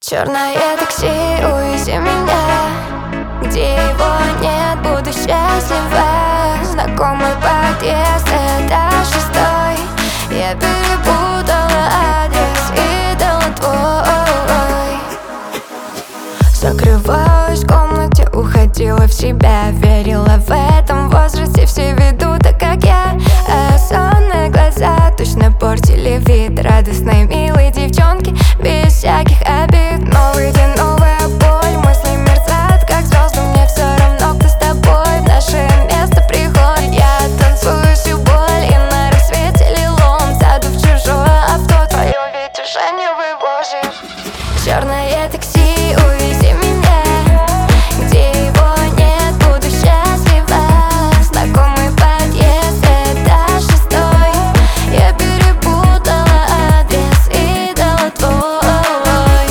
Черное такси, увези меня, где его нет, буду счастлива. Знакомый подъезд, этаж 6. Я перепутала адрес и дала твой. Закрывалась в комнате, уходила в себя. Верила в этом возрасте, все ведут так, как я. А сонные глаза точно портили вид радостной, милой девчонки без всяких обид. Новый день, новая боль, мысли мерцают, как звезды. Мне все равно, кто с тобой. В наше место приходит, я танцую всю боль. И на рассвете лилом сяду в чужое авто. Твое ведь уже не вывозишь. Черное такси, увези меня, где его нет, буду счастлива. Знакомый подъезд, этаж 6. Я перепутала адрес и дала твой.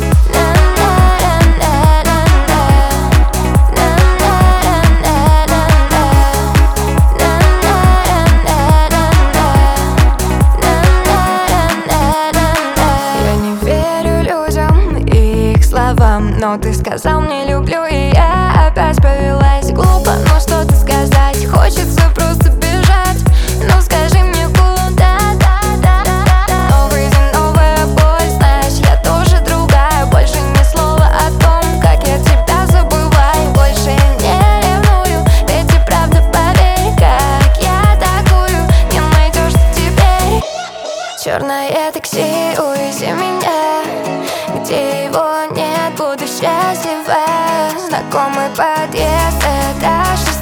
Я не верю людям и их словам, но ты сказал мне люблю, и я опять повелась глупо. Но что-то сказать хочется просто бежать. Ну скажи мне куда? Новый день, новая боль, знаешь, я тоже другая. Больше ни слова о том, как я тебя забываю. Больше не ревную, ведь и правда поверь, как я такую не найдешь ты теперь. Черное такси, увези меня, где его нет, буду счастлива. Знакомый подъезд, этаж 6.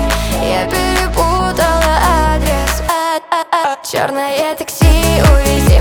Я перепутала адрес. Черное такси, увези